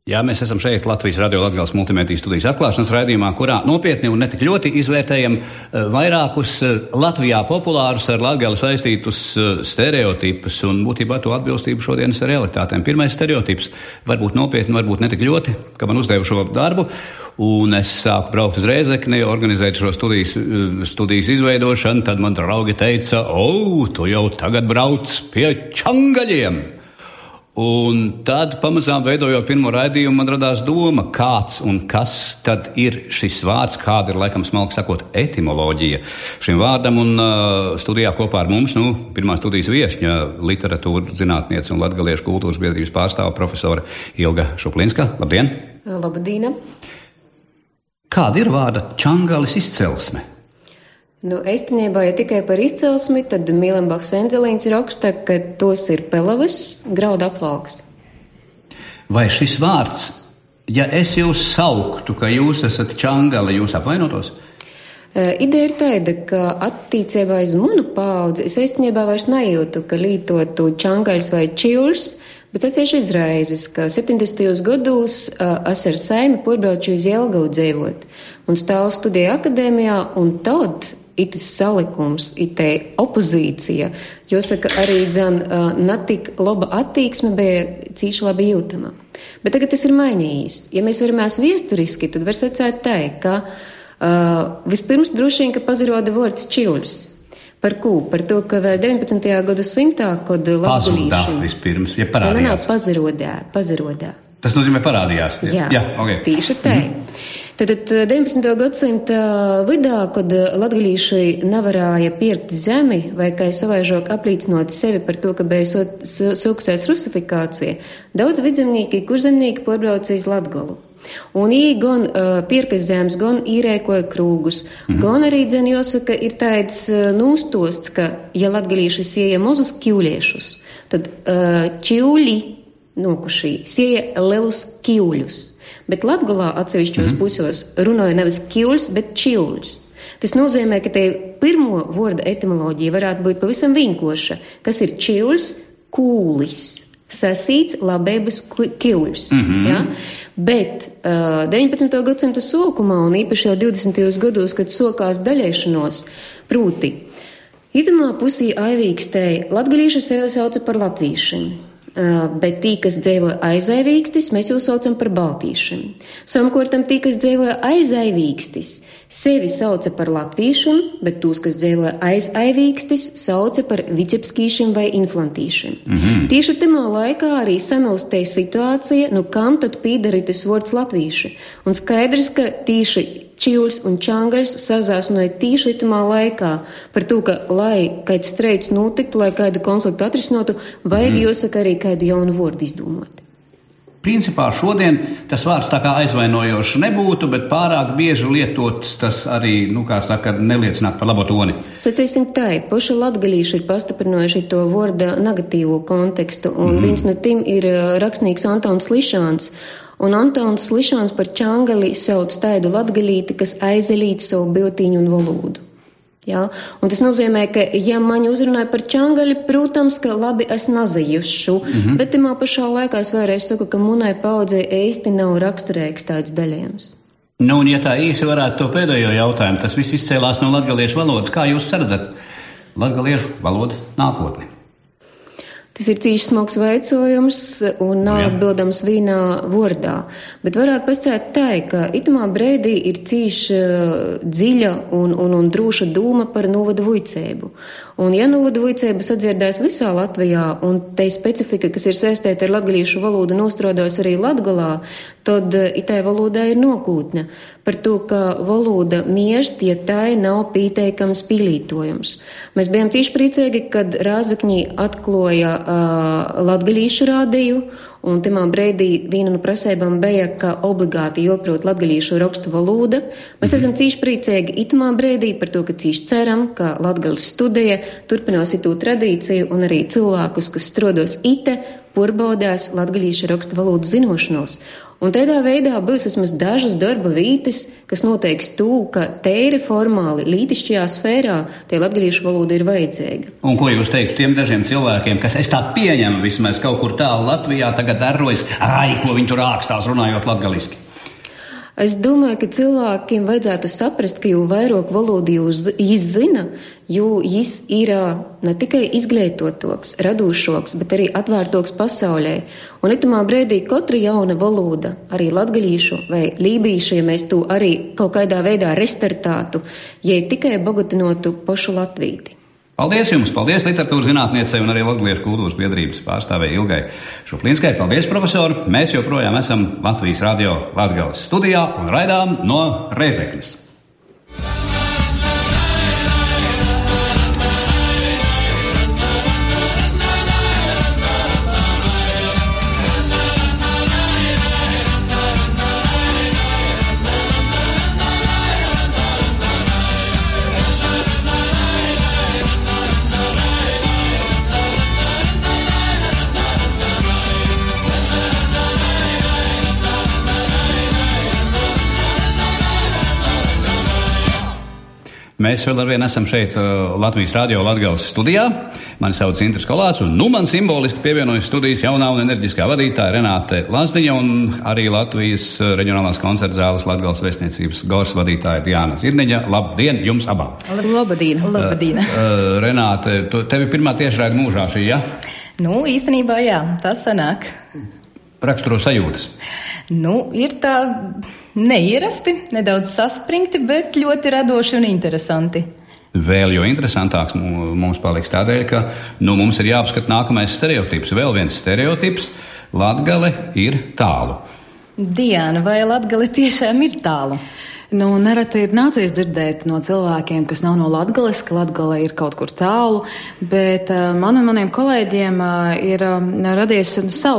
Jā, mēs esam šeit Latvijas Radio Latgales multimediju studijas atklāšanas raidījumā, kurā nopietni un netik ļoti izvērtējam vairākus Latvijā populārus ar Latgali saistītus stereotipus un būtībā to atbilstību šodienas realitātēm. Pirmais stereotips varbūt nopietni, varbūt netik ļoti, ka man uzdevu šo darbu, un es sāku braukt uz Rēzekni, organizēt šo studijas izveidošanu, tad man draugi teica, tu jau tagad brauc pie čangaļiem! Un tad, pamazām veidojot pirmo raidījumu, man radās doma, kāds un kas tad ir šis vārds, kāda ir, laikam, smalki sakot, etimoloģija šim vārdam. Un studijā kopā ar mums, pirmā studijas viešņa, literatūra zinātniece un latgaliešu kultūras biedrības pārstāve profesora Ilga Šuplinska. Labdien! Labdien! Kāda ir vārda čangalis izcelsme? Īstenībā, ja tikai par izcelsmi, tad Mīlenbachs Enzelīns raksta, ka tos ir pelavas, graudu apvalks. Vai šis vārds, ja es jūs sauktu, ka jūs esat čangali, jūs apvainotos? Ideja ir tāda, ka attiecībā uz manu paudzi es īstenībā vairs nejūtu, ka lītotu čangaļs vai čivls, bet atceļšu izraizes, ka 70. gados es ar saimi porbrauču uz Jelgavu dzīvot un stāvu studiju akadēmijā, un tad itis salikums, itē opozīcija, jāsaka arī netik laba attieksme bija cīši labi jūtama. Bet tagad tas ir mainījis. Ja mēs veramies viesturiski, tad var sacēt tā, ka vispirms droši vien, ka pazaroda vārds čivļs. Par ko? Par to, ka vēl 19. gadsimtā, kad latgalīšiem... Pazudā vispirms, ja parādījās. Pazarodā. Tas nozīmē parādījās. Jā, okay. Tieši tā. Tad 19. gadsimta vidā, kad latgalīši nevarēja pirkt zemi vai kā savaižāk aplīcinot sevi par to, ka bija sūkusies rusifikācija, daudz vidzemnieki, kurzemnieki porbrauca iz Latgalu. Un viņi gan pirka zemes, gan īrēkoja krūgus, gan arī, jāsaka, ir tāds nūstosts, ka, ja latgalīši sieja mazus kļuliešus, tad čivļi nokušī sieja lielus kļuļus. Bet Latgalā atsevišķos pusos runāja nevis kļuļs, bet čivļs. Tas nozīmē, ka te pirmo vārda etimoloģija varētu būt pavisam vienkārša. Kas ir čivļs? Kūlis. Sasīts labības kļuļs. Ja? Bet 19. gadsimta sākumā un īpaši jau 20. gados, kad sākās daļēšanos, proti, itamā pusī aivīkstēji latgalīši sevi sauca par latvīšiem. Bet tī, kas dzīvoja aizaivīkstis, mēs jau saucam par baltīšiem. Savukārtam tī, kas dzīvoja aizaivīkstis, sevi sauca par latvīšiem, bet tūs, kas dzīvoja aizaivīkstis, sauca par vicepskīšiem vai inflantīšiem. Tieši tamā laikā arī samilstēja situācija, kam tad pīdarītis vārds latvīši. Un skaidrs, ka tieši čivļs un čangaļs sazāsnoja tīši tamā laikā par to, ka, lai kāds streids notiktu, lai kādu konfliktu atrisinotu, vajag jāsaka arī kādu jaunu vārdu izdomāt. Principā šodien tas vārds tā kā aizvainojoši nebūtu, bet pārāk bieži lietots tas arī, neliecināt par labo toni. Sacīsim tā, paši latgalīši ir pastiprinājuši to vārda negatīvo kontekstu, un viens no tiem ir rakstnieks Antons Lišāns. Un Antons Lišāns par čangali sauc tādu latgalīti, kas aizelīt savu biltīņu un valodu. Ja? Un tas nozīmē, ka, ja mani uzrunāja par čangali, protams, ka labi es nazajušu, bet tamā pašā laikā es vēlreiz saku, ka munai paudzei īsti nav raksturīgs tāds daļējums. Un ja tā īsi varētu to pēdējo jautājumu, tas viss izcēlās no latgaliešu valodas. Kā jūs saredzat latgaliešu valodu nākotni? Tas ir cīši smags veicojums un nav atbildams vienā vārdā. Bet varētu pasakāt tā, ka itamā breidī ir cīši dziļa un drūša dūma par novada vuicēbu. Un ja novada vuicēbu sadzirdēs visā Latvijā un te specifika, kas ir saistīta ar latgalīšu valodu, nostrodās arī Latgalā, tad itai valodai ir nokūtne par to, ka valoda mirst, ja tai nav pieteikams pielītojums. Mēs bijām cīši priecīgi, kad Rāzakņī atklāja latgalīšu rādīju, un timā breidī viena no prasībām bija, ka obligāti joprot latgalīšu rakstu valoda. Mēs esam cīši priecīgi itamā breidī par to, ka cīši ceram, ka Latgales studija turpinās itū tradīciju un arī cilvēkus, kas strodos ite, porbaudās latgalīšu rakstu valodu zinošanos. Un tādā veidā būs vismaz dažas darba vītes, kas noteiks ka tīri formāli lītišķajā sfērā tie latgalīšu valoda ir vajadzīga. Un ko jūs teiktu tiem dažiem cilvēkiem, kas es tā pieņemu vismaz kaut kur tālu Latvijā tagad darbojas, ko viņi tur ākstās runājot latgaliski? Es domāju, ka cilvēkiem vajadzētu saprast, ka jo vairāk valodu jūs zina, jo jis ir ne tikai izglītotoks, radošoks, bet arī atvērtoks pasaulē. Un itamā brīdī katra jauna valoda, arī latgalīšu vai lībīšu, ja mēs to arī kaut kādā veidā restartātu, ja tikai bagotinotu pašu latvīti. Paldies jums, paldies literatūras zinātniecei un arī Latgaliešu kultūras biedrības pārstāvēji Ilgai Šuplinskai. Paldies, profesori! Mēs joprojām esam Latvijas radio Latgales studijā un raidām no Rēzeknes. Mēs vēl arvien esam šeit Latvijas radio Latgales studijā. Mani sauc Intris Kolāts, un man simboliski pievienojas studijas jaunā un enerģiskā vadītāja Renāte Lazdiņa un arī Latvijas reģionālās koncerta zāles Latgales vēstniecības Gors vadītāja Diana Zirniņa. Labdien jums abām! Labdien! Labdien! Renāte, tevi pirmā tiešraida mūžā šī, ja? Nu, īstenībā jā, tas sanāk. Raksturo sajūtas. Ir tā neierasti, nedaudz saspringti, bet ļoti radoši un interesanti. Vēl jo interesantāks mums paliks tādēļ, ka mums ir jāapskata nākamais stereotips. Vēl viens stereotips – Latgale ir tālu. Diana, vai Latgale tiešām ir tālu? Nereti ir nācies dzirdēt no cilvēkiem, kas nav no Latgales, ka Latgale ir kaut kur tālu, bet man un maniem kolēģiem ir radies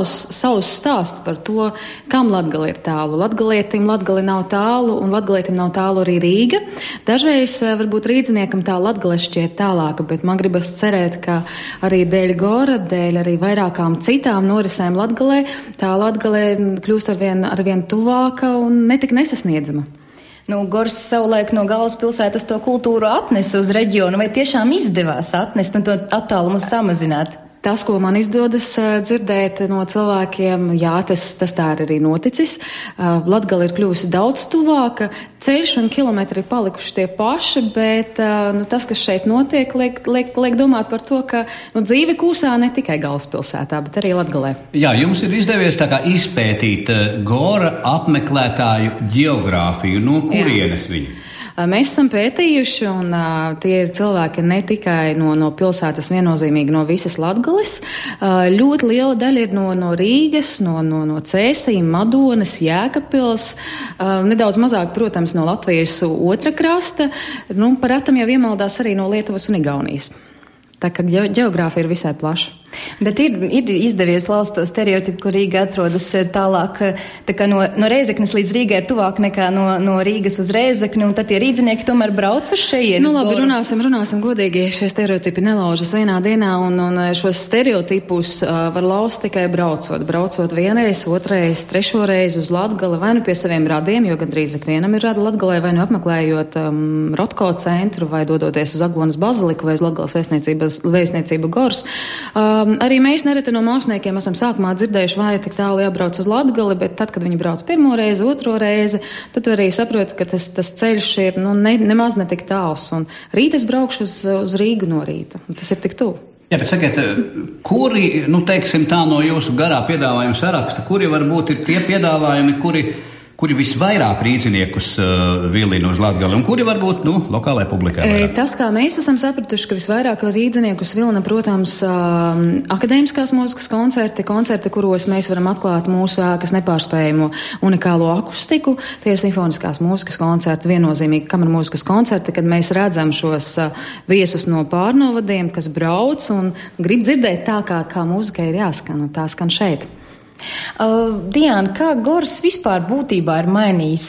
savs stāsts par to, kam Latgale ir tālu. Latgalietim Latgale nav tālu, un latgalietim nav tālu arī Rīga. Dažreiz varbūt rīdziniekam tā Latgale šķiet tālāka, bet man gribas cerēt, ka arī dēļ Gora, dēļ arī vairākām citām norisēm Latgalē, tā Latgale kļūst arvien tuvāka un netik nesasniedzama. Gors savulaik no galvaspilsētas to kultūru atnesa uz reģionu, vai tiešām izdevās atnest un to attālumu samazināt? Tas, ko man izdodas dzirdēt no cilvēkiem, jā, tas tā ir arī noticis. Latgale ir kļuvusi daudz tuvāka, ceļš un kilometri ir palikuši tie paši, bet tas, kas šeit notiek, liek domāt par to, ka dzīve kūsā ne tikai galvaspilsētā, bet arī Latgalē. Jā, jums ir izdevies tā kā izpētīt Gora apmeklētāju ģeogrāfiju, no kurienes viņi? Mēs esam pētījuši, un tie ir cilvēki ne tikai no pilsētas, viennozīmīgi no visas Latgales. Ļoti liela daļa ir no Rīgas, no Cēsīm, Madonas, Jēkabpils, nedaudz mazāk, protams, no Latvijas otra krasta, par retam jau iemaldās arī no Lietuvas un Igaunijas. Tā kā ģeogrāfija ir visai plaša. Bet ir izdevies laust to stereotipu, ka Rīga atrodas tālāk, tā kā no Rēzeknes līdz Rīgai ir tuvāk nekā no Rīgas uz Rēzekni, un tad tie rīdzinieki tomēr brauc uz šejienes. Labi, runāsim godīgi, šie stereotipi nelaužas vienā dienā, un šos stereotipus var laust tikai braucot vienreiz, otrais, trešoreiz uz Latgali, vai pie saviem radiem, jo gandrīz ikvienam ir rada Latgalē, vai apmeklējot Rotko centru, vai dodoties uz Aglonas baziliku, vai uz Latgales vēstniecību Gors. Arī mēs nereti no māksliniekiem esam sākumā dzirdējuši, vai tik tālu jābrauc uz Latgali, bet tad, kad viņi brauc pirmo reizi, otro reizi, tad tu arī saproti, ka tas ceļš ir nemaz ne tik tāls. Un rīt es braukšu uz Rīgu no rīta. Tas ir tik tuvu. Jā, bet sakiet, kuri, teiksim tā no jūsu garā piedāvājuma saraksta, kuri varbūt ir tie piedāvājumi, kuri visvairāk rīdziniekus vilina uz Latgali, un kuri varbūt, lokālai publikai vairāk? Tas, kā mēs esam sapratuši, ka visvairāk rīdziniekus vilina, protams, akadēmiskās mūzikas koncerti, kuros mēs varam atklāt mūsu ēkas nepārspējumu unikālo akustiku. Tie ir simfoniskās mūzikas koncerti, viennozīmīgi kamermūzikas koncerti, kad mēs redzam šos viesus no pārnovadiem, kas brauc un grib dzirdēt tā, kā mūzikai ir jāskan, un tā skan šeit. Diana, kā Gors vispār būtībā ir mainījis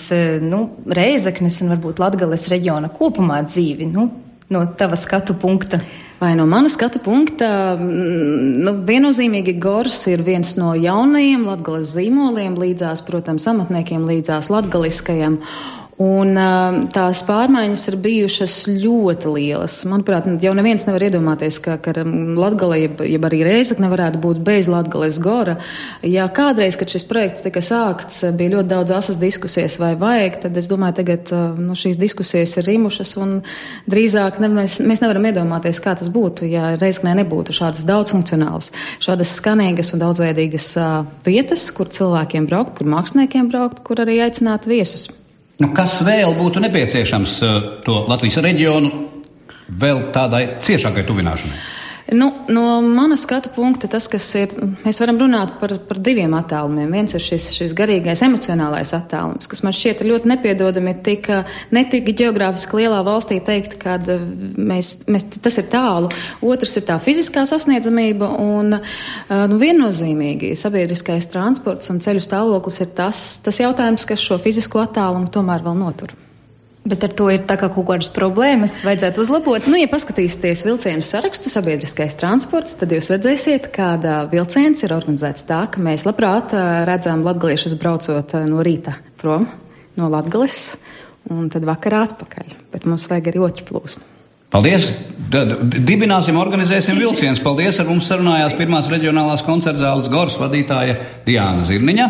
Rēzeknes un varbūt Latgales reģiona kopumā dzīvi, no tava skatu punkta? Vai no mana skatu punkta, viennozīmīgi Gors ir viens no jaunajiem Latgales zīmoliem, līdzās, protams, amatniekiem, līdzās latgaliskajam. Un tās pārmaiņas ir bijušas ļoti lielas. Manuprāt, jau neviens nevar iedomāties, ka Latgale, jeb arī Rēzekne varētu būt bez Latgales Gora. Ja kādreiz, kad šis projekts tika sākts, bija ļoti daudz asas diskusijas vai vajag, tad es domāju, tagad šīs diskusijas ir rimušas un drīzāk mēs nevaram iedomāties, kā tas būtu, ja Rēzeknē nebūtu šādas daudzfunkcionālas, šādas skanīgas un daudzveidīgas vietas, kur cilvēkiem braukt, kur māksliniekiem braukt, kur arī aicināt viesus. Kas vēl būtu nepieciešams to Latvijas reģionu vēl tādai ciešākai tuvināšanai? No mana skatu punkta tas, kas ir, mēs varam runāt par diviem attēlumiem. Viens ir šis garīgais emocionālais attēlums, kas man šķiet ļoti nepiedodami ne tik ģeogrāfiski lielā valstī teikt, kad tas ir tālu. Otrs ir tā fiziskā sasniedzamība un viennozīmīgi sabiedriskais transports un ceļu stāvoklis ir tas jautājums, kas šo fizisko attālumu tomēr vēl notur. Bet ar to ir tā kā kaut kādas problēmas, vajadzētu uzlabot. Ja paskatīsieties vilcienu sarakstu sabiedriskais transports, tad jūs redzēsiet, kāda vilciens ir organizēts tā, ka mēs labprāt redzam latgaliešus braucot no rīta prom no Latgales un tad vakarā atpakaļ. Bet mums vajag arī otru plūsmu. Paldies! Dibināsim, organizēsim vilcienus. Paldies! Ar mums sarunājās pirmās reģionālās koncertzāles Gors vadītāja Diāna Zirniņa.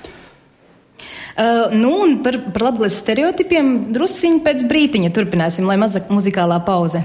Un par Latgales stereotipiem drusciņi pēc brītiņa turpināsim, lai maza muzikālā pauze.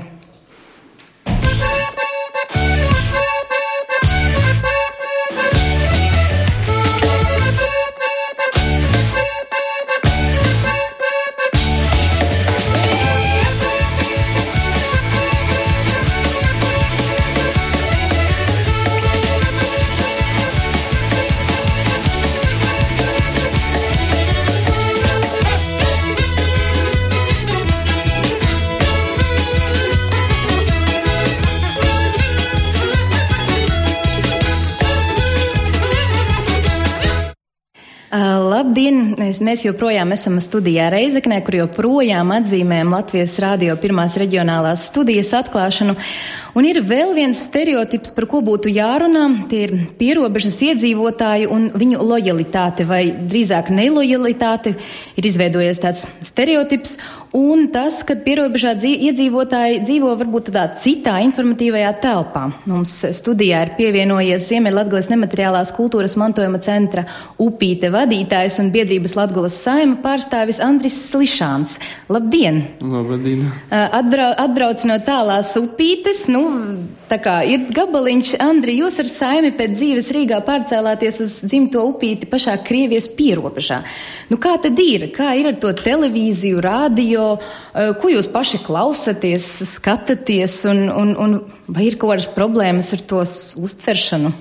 Labdien! Mēs joprojām esam studijā Reizeknē, kur joprojām atzīmējam Latvijas radio pirmās reģionālās studijas atklāšanu. Un ir vēl viens stereotips, par ko būtu jārunā. Tie ir pierobežas iedzīvotāji un viņu lojalitāte, vai drīzāk nelojalitāte. Ir izveidojies tāds stereotips. Un tas, kad pierobežā iedzīvotāji dzīvo varbūt tādā citā informatīvajā telpā. Mums studijā ir pievienojies Ziemeļlatgales nemateriālās kultūras mantojuma centra Upīte vadītājs un biedrības Latgales saima pārstāvis Andris Slišāns. Labdien! Labdien! Atbrauc no tālās Upītes. Tā kā ir gabaliņš. Andri, jūs ar saimi pēc dzīves Rīgā pārcēlāties uz dzimto Upīti pašā Krievijas pierobežā. Kā tad ir? Kā ir ar to televīziju, radio? Ko jūs paši klausaties, skatāties, un vai ir kaut kādas problēmas ar to uztveršanu?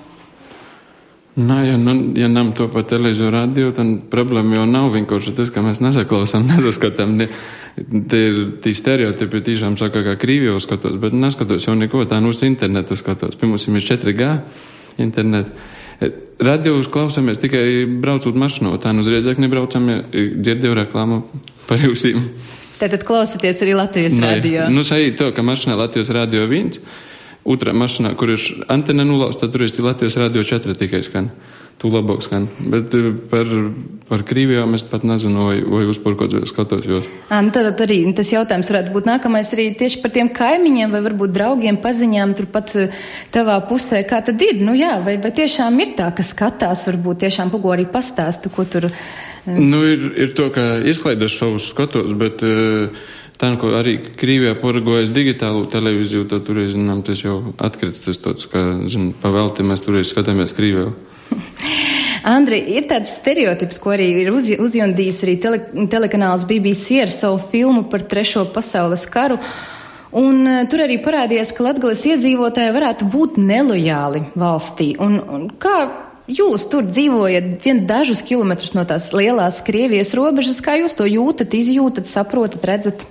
Ja nam to pa televizoru radio, tad problēma jau nav vienkārši tas, ka mēs nesaklausām, nesaskatām. Te ir tī stereotipi, tīšām saka, kā Krīvijā skatos, bet neskatos jau neko, tā uz internetu skatos. Pirms ir 4G internet. Radio klausāmies tikai braucot mašinā, tā uz Rēzekni braucam, dzirdēju reklāmu par jūsīm. Tātad klausaties arī Latvijas radio? Sajīt to, ka mašinā Latvijas radio 1, otrā mašinā, kur ir antena nulausta, tur ir Latvijas radio 4 tikai skan. Tu labāk skan. Bet par Krīvijā mēs pat nezinu, vai uzpurkot skatos jūs. Tad arī tas jautājums varētu būt nākamais arī tieši par tiem kaimiņiem vai varbūt draugiem, paziņām turpat tavā pusē. Kā tad ir? Vai tiešām ir tā, ka skatās, varbūt tiešām pago arī pastāsta, ko tur... Ir to, ka izklaidas šovus skatos, bet tā, ko arī Krīvijā poragojas digitālu televīziju, tad turreiz, tas jau atkrits tas tāds, ka, pavelti mēs turreiz skatāmies Krīvijā. Andri, ir tāds stereotips, ko arī ir uzjundījis arī telekanāls BBC ar savu filmu par 3. pasaules karu. Un tur arī parādījās, ka Latgales iedzīvotāji varētu būt nelojāli valstī. Un kā jūs tur dzīvojat dažus kilometrus no tās lielās Krievijas robežas, kā jūs to jūtat, izjūtat, saprotat, redzat?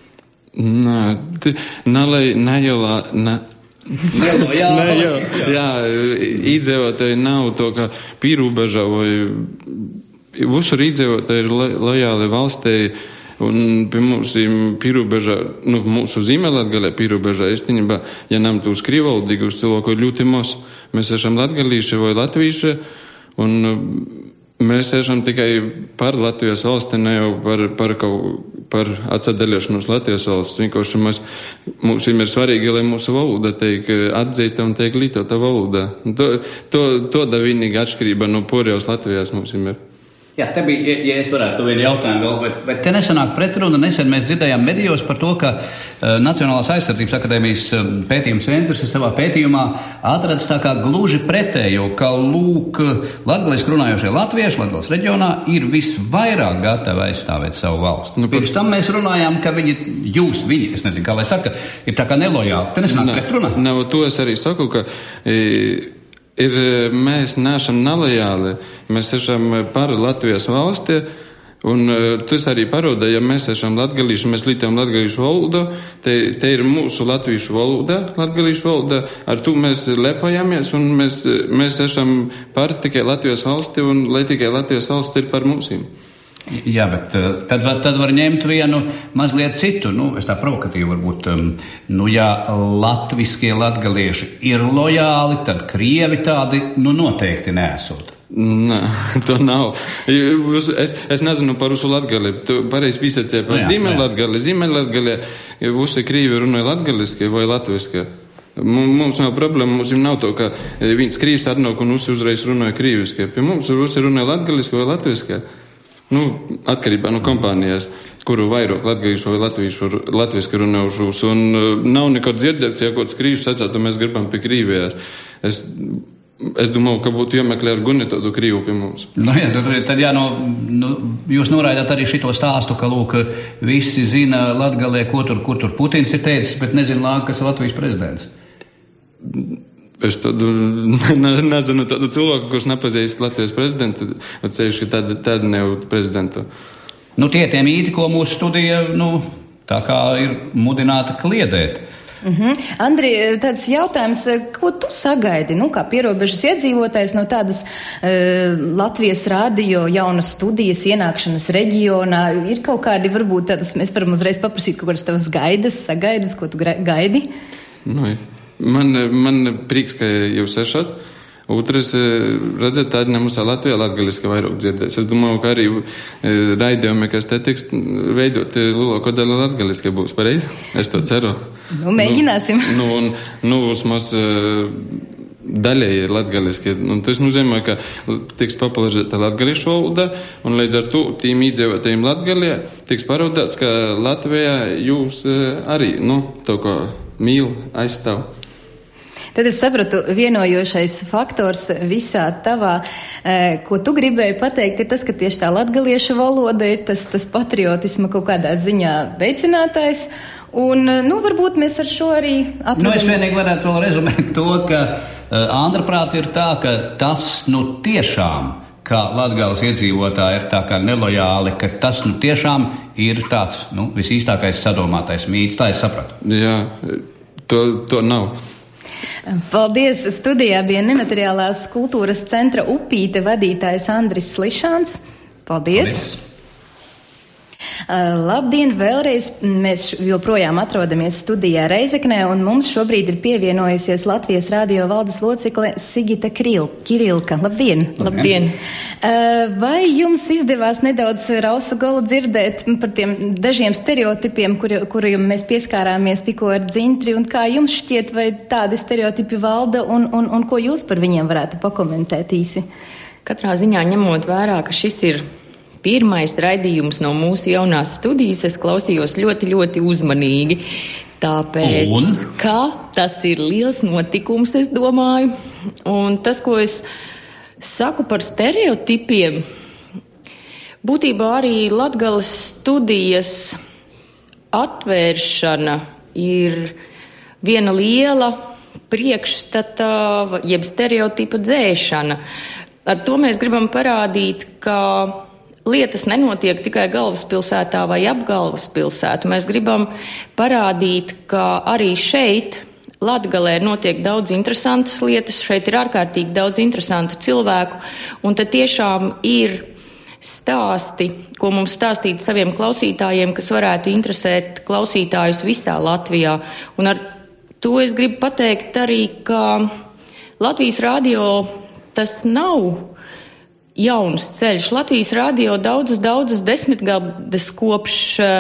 Iedzīvotāji nav to, ka pīrūbežā vai visur iedzīvotāji ir lojāli valstī Un pie mums pīrūbežā, mūsu Ziemeļlatgalē pīrūbežā, īstenībā, ja nam tūs krīvaldīgus cilvēku ļoti maz, mēs esam latgalīši vai latvīši, un mēs esam tikai par Latvijas valsti, ne jau par atsadalīšanos Latvijas valsts. Vienkārši mums ir svarīgi, lai mūsu valoda tiek atzīta un tiek lietota valoda. Toda vienīga atšķirība no pārējās Latvijas mums ir. Jā, te bija, ja es varētu vienu jautājumu vēl, vai te nesanāk pretruna? Nesen mēs dzirdējām medijos par to, ka Nacionālās aizsardzības akadēmijas pētījuma centrs savā pētījumā atradis tā kā gluži pretējo, ka lūk, latgaliski runājošie latvieši Latgales reģionā ir visvairāk gatavi aizstāvēt savu valsti. Pirms tam mēs runājām, ka viņi, es nezinu, kā lai saka, ir tā kā nelojāli. Te nesanāk pretruna? Nav, to es arī saku, ka mēs neesam nelojāli, mēs esam par Latvijas valsti, un tas arī paroda, ja mēs esam latgalīši, mēs lietojam latgalīšu valodu, te ir mūsu latviešu valoda, latgalīšu valoda, ar to mēs lepojamies, un mēs esam par tikai Latvijas valsti, un lai tikai Latvijas valsts ir par mūsim. Jā, bet tad var ņemt vienu mazliet citu, es tā provokatīvi varbūt, ja latviskie latgalieši ir lojāli, tad krievi tādi, noteikti neesot. Nē, to nav. Es nezinu par visu Latgali. Tu pareizi pisacēji par Ziemeļlatgali. Ziemeļlatgali visi krīvi runāja latgaliski vai latviski. Mums nav problēma, mums nav to, ka viens krīvs atnāk un visi uzreiz runāja krīviski. Pie mums visi runāja latgaliski vai latviski. Atkarībā no kompānijas, kuru vairāk latgalīšu vai latviski runājušos. Un nav nekad dzirdēts, ja kāds krīvs sacētu, mēs gribam pie Krīvijas. Es domāju, ka būtu jāmeklē ar guni tādu krīvu pie mums. Tad jūs noraidāt arī šito stāstu, ka, lūk, visi zina Latgalē, kur tur Putins ir teicis, bet nezina, kas ir Latvijas prezidents. Es tādu nezinu tādu cilvēku, kurš nepazīst Latvijas prezidentu, atsevišķi tādu nevu prezidentu. Tie mīti, ko mūsu studija, tā kā ir mudināta kliedēt. Andri, tāds jautājums, ko tu sagaidi, kā pierobežas iedzīvotājs no tādas Latvijas radio jaunas studijas ienākšanas reģionā? Ir kaut kādi, varbūt tādas, mēs varam uzreiz paprasīt kaut kādas tavas sagaidas, ko tu gaidi? Man prieks, ka jūs esat. Otrais, redzēt, tādi mums Latvijā latgaliski vairāk dzirdēs. Es domāju, ka arī raidījumi, kas te tiks veidot, lielāko daļu latgaliski būs pareizi. Es to ceru. Mēģināsim. Vismaz daļēji ir latgaliski. Tas nozīmē, ka tiks popularizēta latgalīšu valoda, un līdz ar to tīm iedzīvotājiem Latgalijā tiks parodāts, ka Latvijā jūs arī, to, ko mīl, aizstāv. Tad es sapratu, vienojošais faktors visā tavā, ko tu gribēji pateikt, ir tas, ka tieši tā latgaliešu valoda ir tas patriotisma kaut kādā ziņā veicinātājs. Un, varbūt mēs ar šo arī atradam. Es vienīgi varētu vēl rezumēt to, ka Andra prāt ir tā, ka tas tiešām, kā Latgales iedzīvotāji ir tā kā nelojāli, ka tas tiešām ir tāds, visīstākais sadomātais mīts. Tā es sapratu. Jā, to nav. Paldies! Studijā bija Nemateriālās kultūras centra Upīte vadītājs Andris Slišāns. Paldies! Labdien! Vēlreiz mēs joprojām atrodamies studijā Reizeknē, un mums šobrīd ir pievienojusies Latvijas radio valdes locekle Sigita Kirilka. Labdien! Labdien! Vai jums izdevās nedaudz rausu galu dzirdēt par tiem dažiem stereotipiem, kuriem mēs pieskārāmies tikko ar Dzintri, un kā jums šķiet, vai tādi stereotipi valda, un ko jūs par viņiem varētu pakomentēt īsi? Katrā ziņā ņemot vērā, ka šis ir pirmais raidījums no mūsu jaunās studijas, es klausījos ļoti, ļoti uzmanīgi. Tāpēc, ka tas ir liels notikums, es domāju. Un tas, ko es saku par stereotipiem, būtībā arī Latgales studijas atvēršana ir viena liela priekšstata, jeb stereotipa dzēšana. Ar to mēs gribam parādīt, ka lietas nenotiek tikai galvaspilsētā vai ap galvaspilsētu. Mēs gribam parādīt, ka arī šeit, Latgalē, notiek daudz interesantas lietas, šeit ir ārkārtīgi daudz interesantu cilvēku, un tad tiešām ir stāsti, ko mums stāstīt saviem klausītājiem, kas varētu interesēt klausītājus visā Latvijā. Un ar to es gribu pateikt arī, ka Latvijas radio tas nav jauns ceļš. Latvijas radio daudzas desmitgades kopš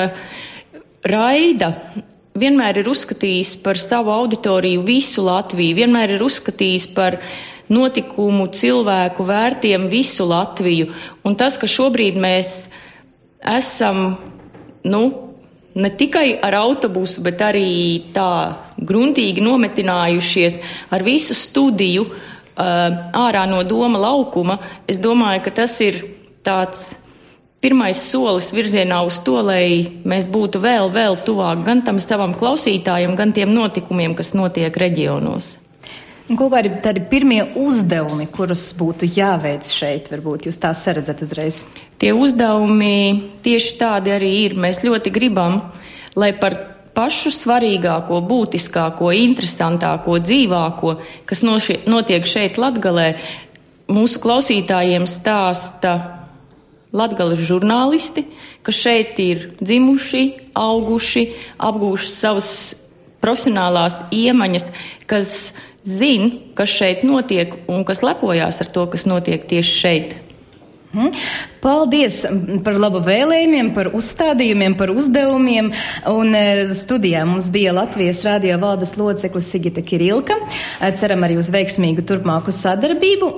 raida vienmēr ir uzskatījis par savu auditoriju visu Latviju, vienmēr ir uzskatījis par notikumu cilvēku vērtiem visu Latviju. Un tas, ka šobrīd mēs esam, ne tikai ar autobusu, bet arī tā gruntīgi nometinājušies ar visu studiju ārā no Doma laukuma, es domāju, ka tas ir tāds pirmais solis virzienā uz to, lai mēs būtu vēl tuvāk gan tam savam klausītājam, gan tiem notikumiem, kas notiek reģionos. Un kaut kādi tādi pirmie uzdevumi, kurus būtu jāveic šeit, varbūt jūs tā saredzat uzreiz? Tie uzdevumi tieši tādi arī ir. Mēs ļoti gribam, lai par pašu svarīgāko, būtiskāko, interesantāko, dzīvāko, kas notiek šeit Latgalē, mūsu klausītājiem stāsta Latgales žurnālisti, kas šeit ir dzimuši, auguši, apgūši savas profesionālās iemaņas, kas zina, kas šeit notiek un kas lepojās ar to, kas notiek tieši šeit. Paldies par labu vēlējumiem, par uzstādījumiem, par uzdevumiem. Un studijā mums bija Latvijas radio valdes locekle Sigita Kirilka. Ceram arī uz veiksmīgu turpmāku sadarbību.